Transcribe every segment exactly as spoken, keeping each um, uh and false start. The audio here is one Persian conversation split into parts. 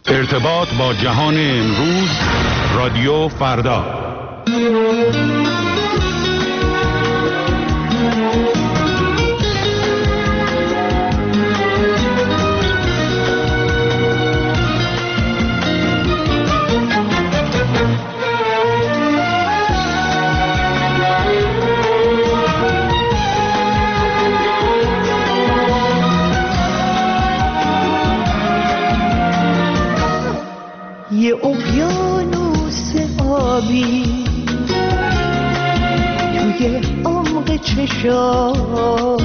ارتباط با جهان امروز، رادیو فردا. یه اقیانوس آبی توی عمق چشاته،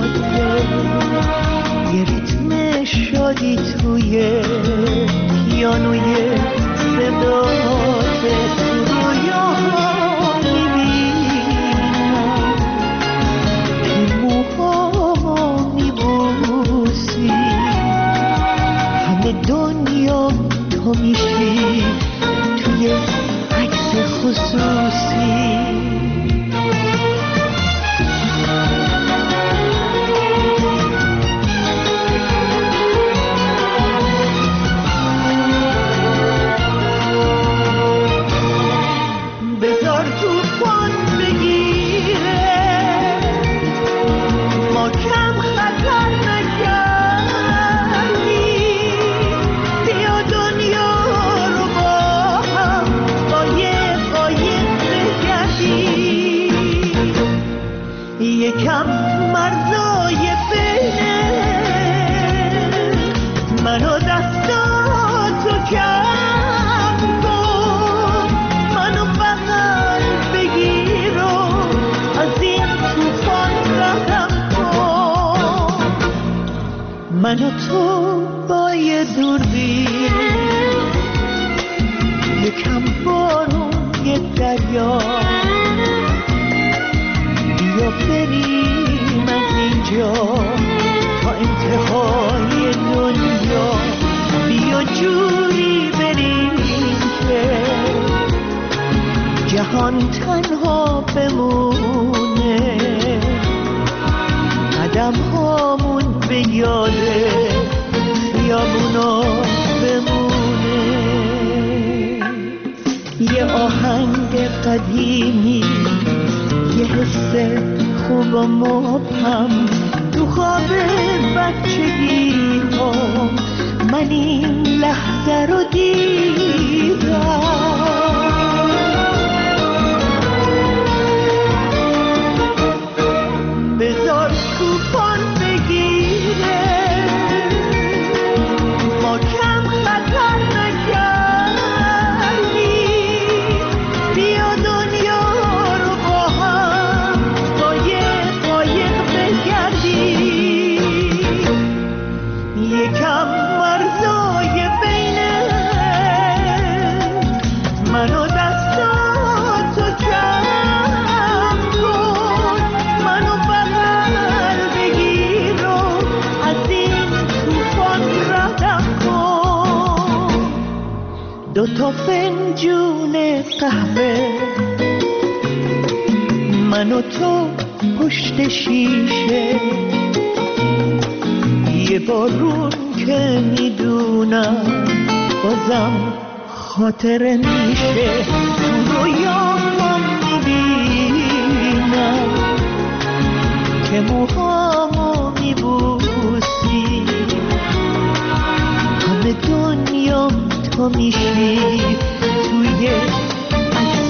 یه ریتم شادی توی پیانوی صداته. تو رویاها میبینم که موهامو میبوسی، همه دنیا تو میشی توی عکس خصوصی. بذار توفان بگیره، ما کم خطر نکردیم. بیا دنیا رو با هم قایق قایق بگردیم، یکم مرزای بینه منو دستاتو کم کن، منو بغل بگیر و از این توفان ردم کن. منو تو با یه دوربین، یکم بارون یه دریا، بیا بریم از اینجا تا انتهای دنیا. بیا جوری بریم که جهان تنها بمونه، قدم هامون به یاده خیابونا بمونه. یه آهنگ قدیمی، یه حس خوب و مبهم تو خواب بچگی ها، من این لحظه رو دیدم. بذار توفان بگیره، ما کم خطر نکردیم. بیا دنیا رو با هم قایق قایق بگردیم، یکم مرزای بینه منو دستاتو کم کن، منو بغل بگیر و از این توفان ردم کن. دوتا فنجون قهوه من و تو پشت شیشه، یه بارون که میدونم بازم خاطره میشه. تو رویام میبینم که موهامو میبوسی، همه دنیا تو میشی توی عکس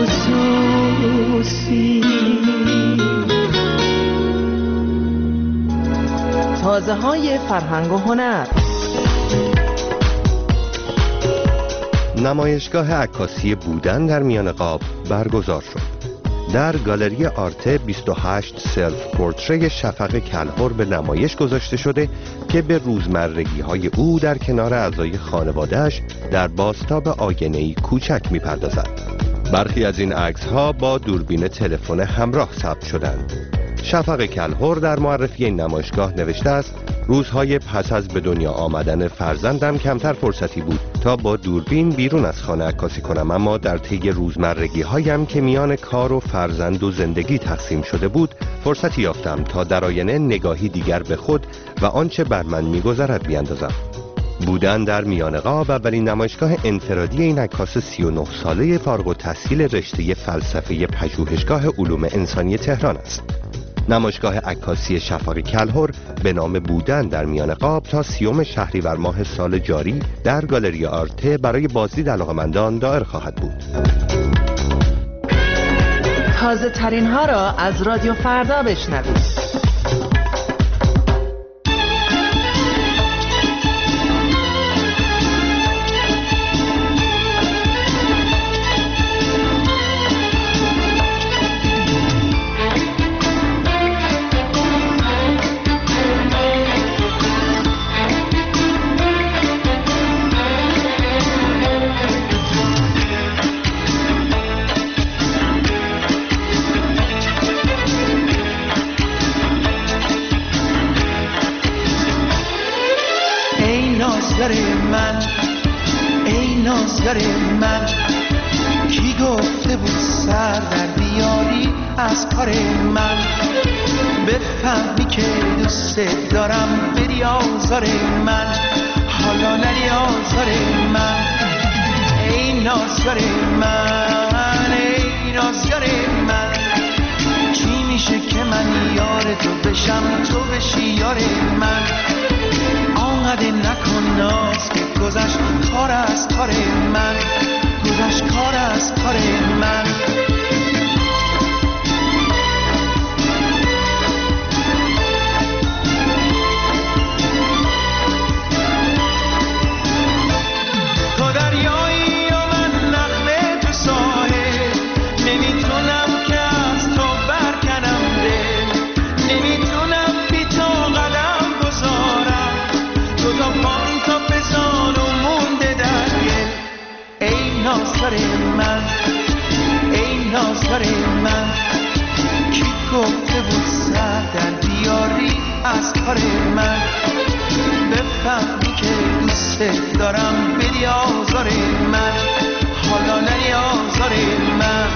خصوصی. تازه های فرهنگ و هنر. نمایشگاه عکاسی بودن در میان قاب برگزار شد. در گالری آرته بیست و هشت سلف پورتری شفق کلهر به نمایش گذاشته شده که به روزمرگی های او در کنار اعضای خانواده‌اش در بازتاب آینه‌ای کوچک می‌پردازد. برخی از این عکس‌ها با دوربین تلفن همراه ثبت شدند. شفق کلهر در معرفی این نمایشگاه نوشته است: روزهای پس از به دنیا آمدن فرزندم کمتر فرصتی بود تا با دوربین بیرون از خانه عکاسی کنم، اما در طی روزمرگی هایم که میان کار و فرزند و زندگی تقسیم شده بود فرصتی یافتم تا در آینه نگاهی دیگر به خود و آنچه بر من میگذرد بیاندازم. بودن در میان غاب اولین نمایشگاه انفرادی این عکاس سی و نه ساله فارغ التحصیل رشته فلسفه پژوهشگاه علوم انسانی تهران است. نمایشگاه عکاسی شفاق کلهر به نام بودن در میان غاب تا سیوم شهریور ماه سال جاری در گالری آرته برای بازدید علاقه‌مندان دایر خواهد بود. تازه ترین ها را از رادیو فردا بشنوید. من ای نازگر من، کی گفته بود سر در بیاری از کار من؟ بفهمی که دوست دارم بری آزار من، حالا نری آزار من. ای نازگر من ای نازگر من، چی میشه که من یار تو بشم تو بشی یار من؟ آمده نکن ناز که گذشت کار از کار من، گذشت کار از کار من. تو دریایی و من نغمه تو ساحل، نمیتونم که از تو برکنم دل، نمیتونم بی تو قدم گذارم، تو تا پان تا بزان و مونده در گل. ای نازگر من ای نازگر من، کی گفته بود سر در بیاری از کار من؟ بفهمی که دوست دارم بری آزار من، حالا نری آزار من.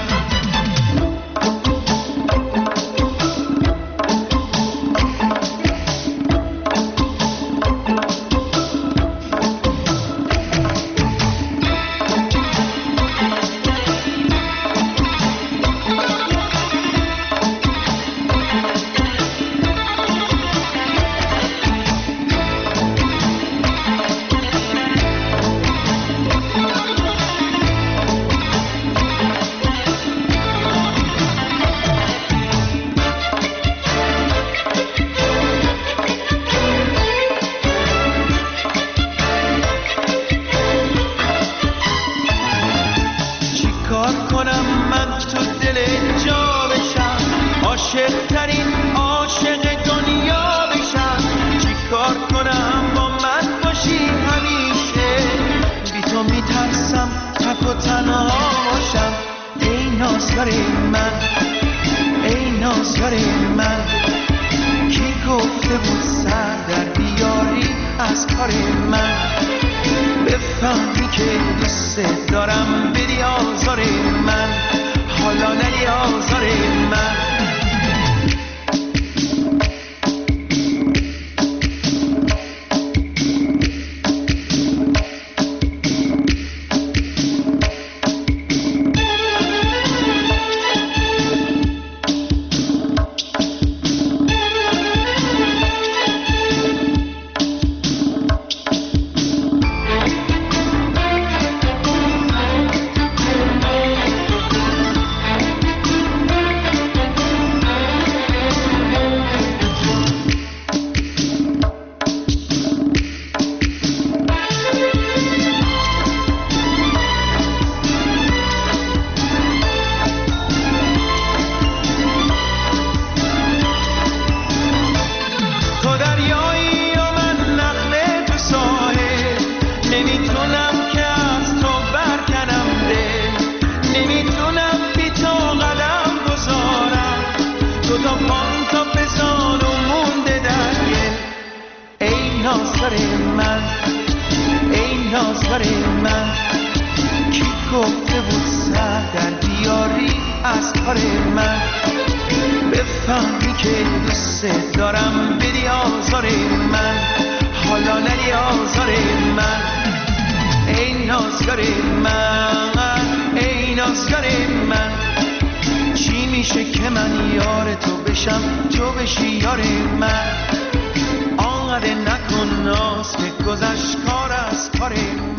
بفهمی که دوست دارم بری آزار من، حالا علی آزار من، ای نازگار من، ای نازگار من. چی میشه که من یار تو بشم تو بشی یار من؟ آنقدر نکن ناز که گذشت کار از کار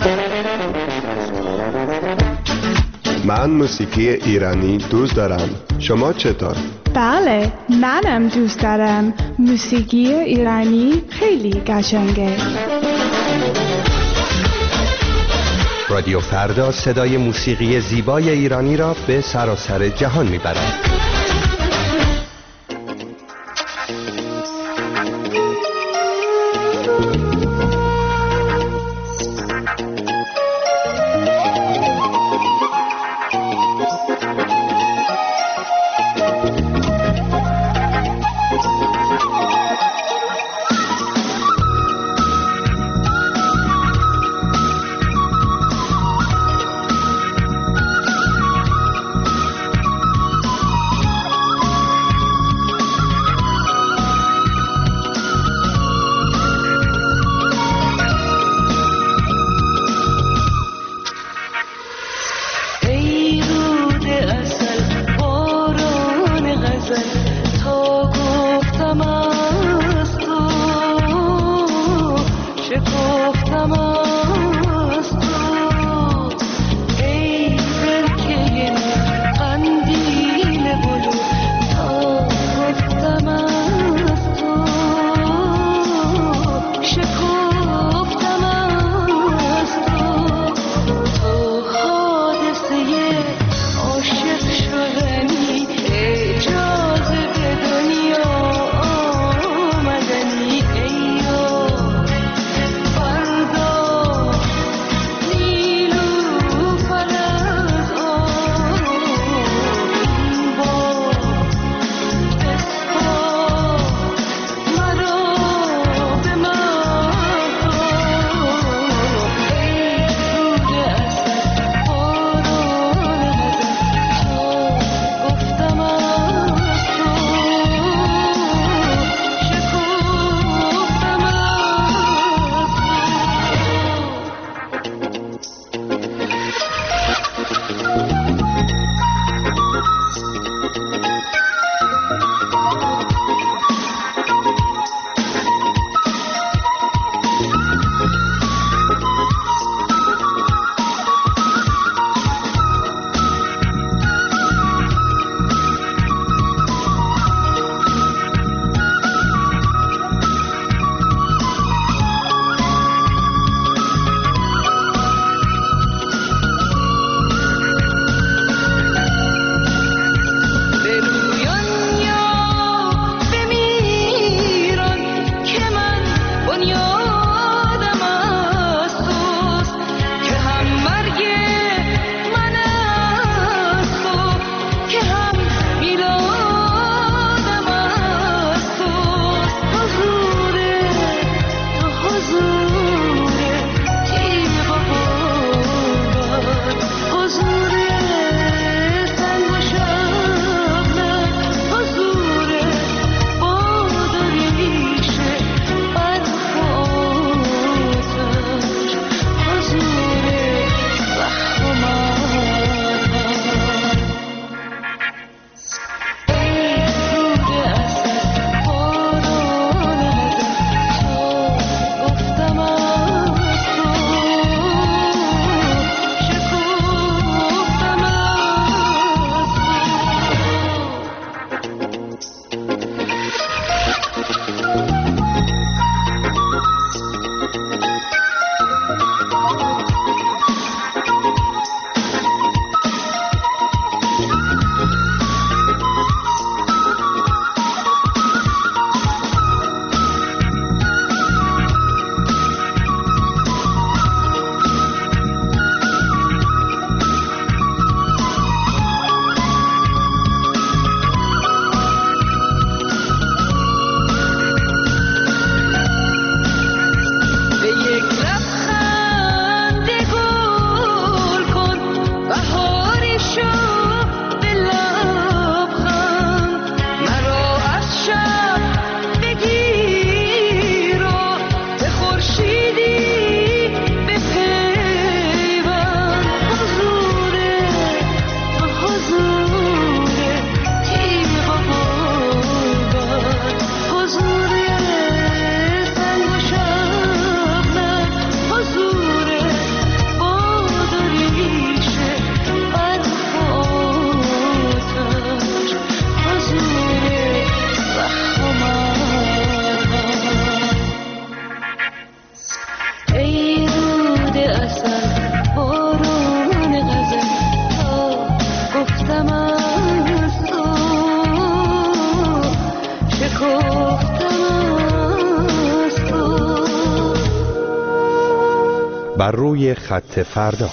من. من موسیقی ایرانی دوست دارم. شما چطور؟ بله، منم دوست دارم. موسیقی ایرانی خیلی قشنگه. رادیو فردا صدای موسیقی زیبای ایرانی را به سراسر جهان میبرد. بر روی خط فردا.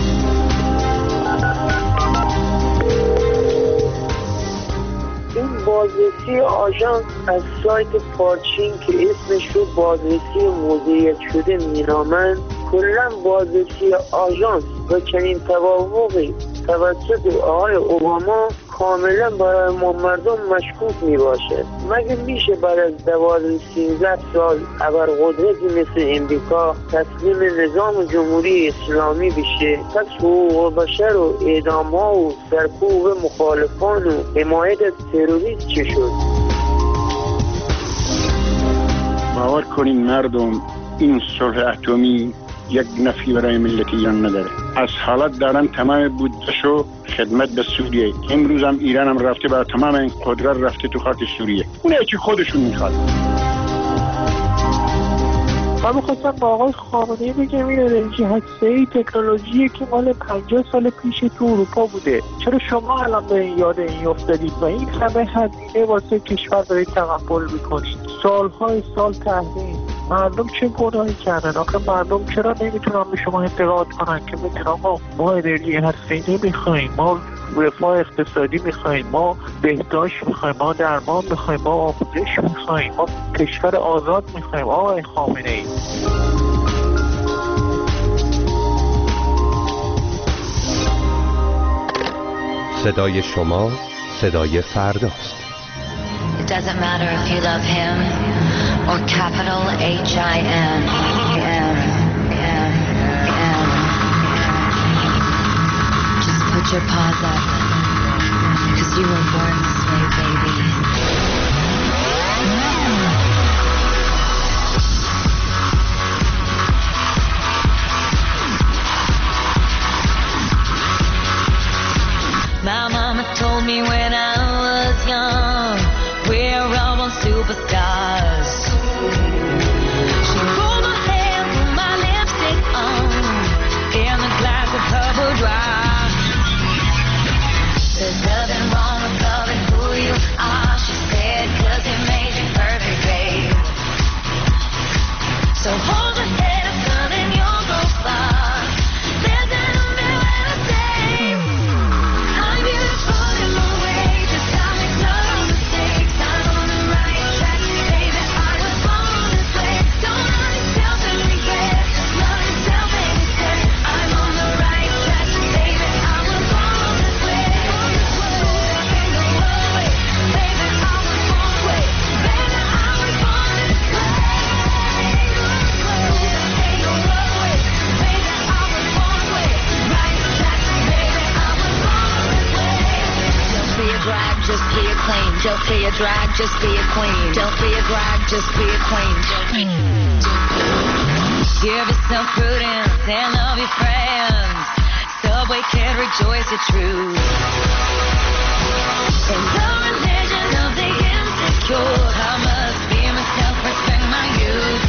این بازرسی آژانس از سایت پارچین که اسمش رو بازرسی مدیریت شده مینامند، کلا بازرسی آژانس و چنین توافقی توسط آقای اوباما کاملا برای ما مردم مشکوک می باشه. مگه میشه بعد از دوازده سیزده سال ابرقدرتی مثل امریکا تسلیم نظام جمهوری اسلامی بشه؟ پس حقوق بشر و اعدام ها و سرکوب مخالفان و حمایت از تروریست چه شد؟ باور کنین مردم، این صلح اتمی یک نفعی برای ملت ایران نداره. از حالت دارن تمام بودجه‌شو خدمت به سوریه. امروز هم ایران هم رفته برای تمام این قدرت رفته تو خاک سوریه. اونه که خودشون میخواد. من میخواستم با آقای خامنه‌ای بگم این انرژی هسته‌ای تکنولوژی که مال پنجاه سال پیش تو اروپا بوده. چرا شما الان به این یاد این افتادید و این همه هزینه واسه کشور دارید تقبل میکنید؟ سالهای سال تحریم. مردم چه گناهی کردن؟ آخه مردم چرا نمیتونن به شما اعتقاد کنن که بگن آقا ما انرژی هسته‌ای نمیخوایم، ما رفاه اقتصادی میخوایم، ما بهداشت میخوایم، ما درمان میخوایم، ما آموزش میخوایم، ما کشور آزاد میخوایم. آقای خامنه‌ای، صدای شما صدای فرداست. It doesn't matter if you love him or capital H I M. M, M, M. Just put your paws up, 'cause you were born this way, baby. My mama told me when I was young, we're all on superstars. She rolled my hair, put my lipstick on, in a glass of her boudoir. There's nothing wrong with loving who you are, she said, 'cause it made you perfect, babe. So hold your head up, son, and you'll go far. There's an umbrella safe. I'm beautiful in my way, just I make no mistakes. I'm on the right track, baby, I was born this way. Don't hurt yourself and regret, love yourself instead. I'm on the right track, baby, I was born this way. Ain't no other way, baby, I was born this way. Baby, I was born this way. Ain't no other way, baby, I was born this way. Right track, baby, I was born this way. Don't be a drag, just be a queen. Don't be a drag, just be a queen. Don't be a drag, just be a queen. Give yourself prudence and love your friends. Subway can rejoice the truth. In the religion of the insecure, I must be myself, respect my youth.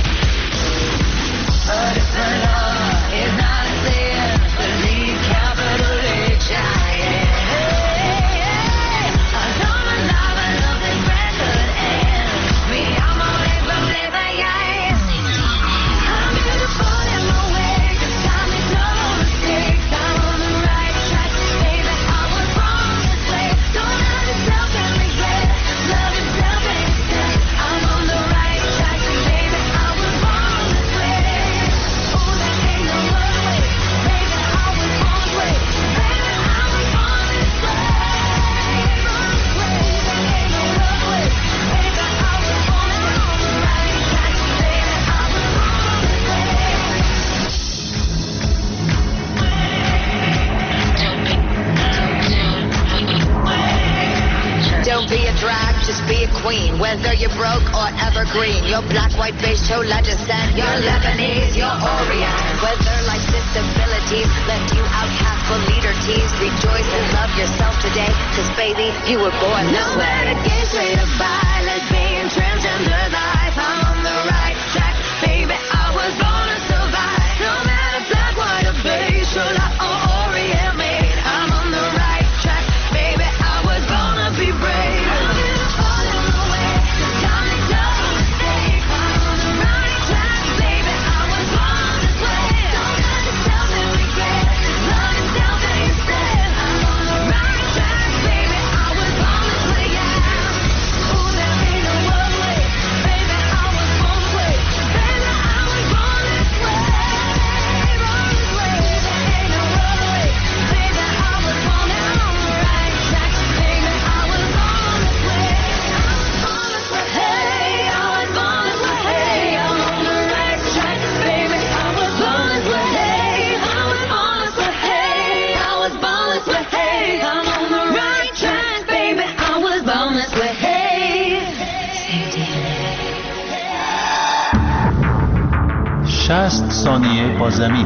A different law is not a sin. Believe capital H I M. I don't love, I love this record and me, I'm always from Lebanon. I'm beautiful in my way, just I make no mistakes. I'm on the right track, baby, I was born this way. Don't hurt yourself and regret, love yourself instead. I'm on the right track, baby, I was born this way. Oh, there ain't no other way, baby, I was born this way. Baby, I was born this way. There ain't no other way, baby, I was born this way. On the right track, baby, I was born this way. Don't be a drag, just be a queen. Whether you're broke or evergreen, your black, white, beige, chola descent, you're Lebanese, you're Orient. Whether life's disabilities left you outcast for leader teased, rejoice and love yourself today, 'cause baby, you were born this way. No matter gay, straight or bi, lesbian, transgender life, I'm on the right track, baby, I was born to survive. No matter black, white or beige, chola or Orient made, I'm on the right track, baby, I was born to be brave. I'm beautiful in my way, just I make no mistakes. I'm on the right track, baby, I was born this way. شصت ثانیه با زمین.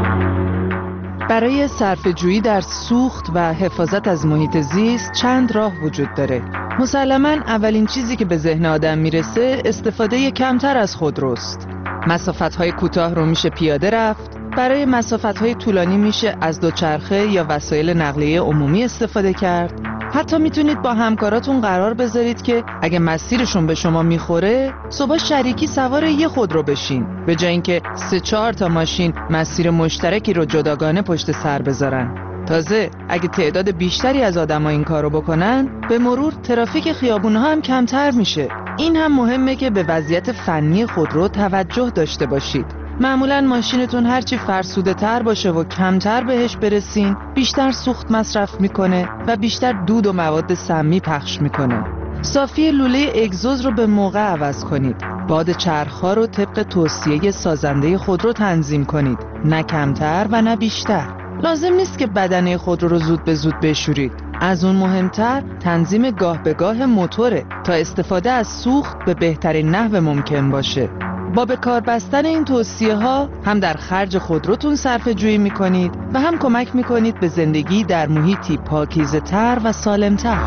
برای صرفه‌جویی در سوخت و حفاظت از محیط زیست چند راه وجود داره. مسلماً اولین چیزی که به ذهن آدم میرسه استفاده کمتر از خودروست. مسافت‌های کوتاه رو میشه پیاده رفت. برای مسافت‌های طولانی میشه از دوچرخه یا وسایل نقلیه عمومی استفاده کرد. حتی میتونید با همکاراتون قرار بذارید که اگه مسیرشون به شما میخوره صبح شریکی سوار یه خودرو بشین، به جای اینکه سه چهار تا ماشین مسیر مشترکی رو جداگانه پشت سر بذارن. تازه اگه تعداد بیشتری از آدم‌ها این کارو بکنن، به مرور ترافیک خیابون‌ها هم کمتر میشه. این هم مهمه که به وضعیت فنی خودرو توجه داشته باشید. معمولاً ماشینتون هرچی فرسوده تر باشه و کمتر بهش برسین، بیشتر سوخت مصرف میکنه و بیشتر دود و مواد سمی پخش میکنه. صافی لوله اگزوز رو به موقع عوض کنید. باد چرخ‌ها رو طبق توصیه سازنده خودرو تنظیم کنید، نه کمتر و نه بیشتر. لازم نیست که بدنه خودرو رو زود به زود بشورید. از اون مهمتر تنظیم گاه به گاه موتوره تا استفاده از سوخت به بهترین نحو ممکن باشه. با به کار بستن این توصیه ها هم در خرج خودروتون صرفه جویی میکنید و هم کمک میکنید به زندگی در محیطی پاکیزه تر و سالم تر.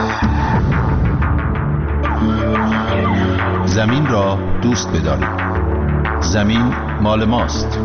زمین را دوست بدارید. زمین مال ماست.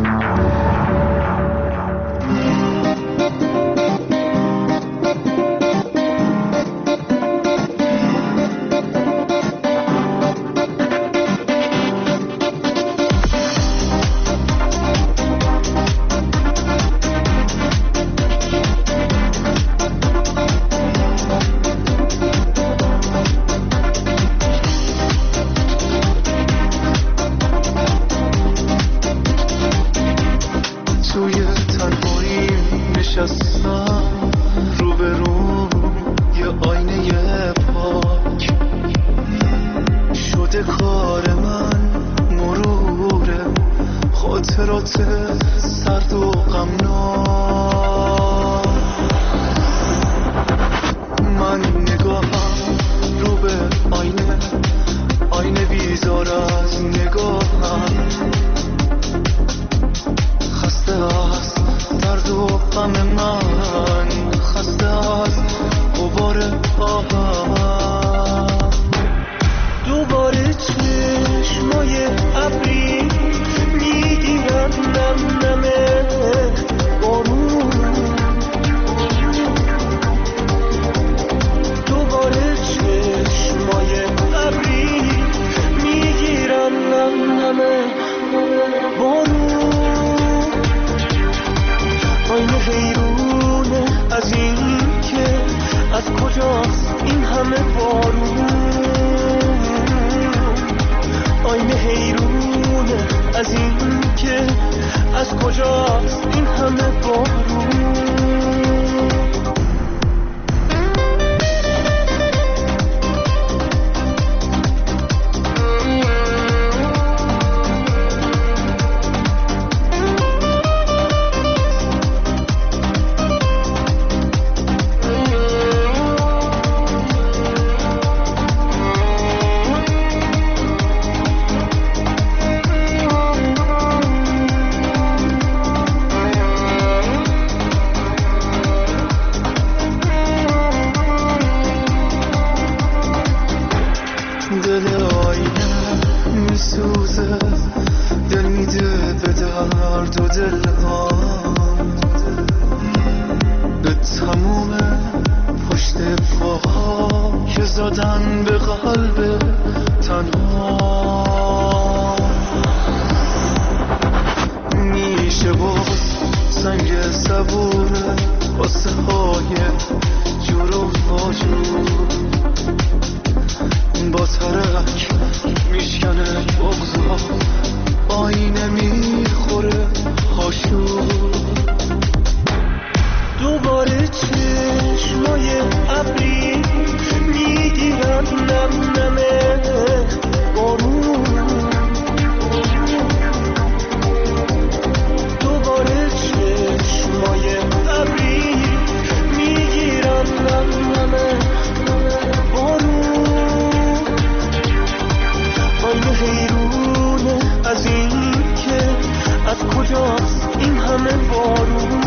همه بارون،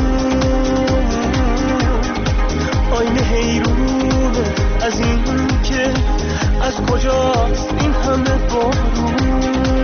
آینه حیرونه از این که از کجاست این همه بارون.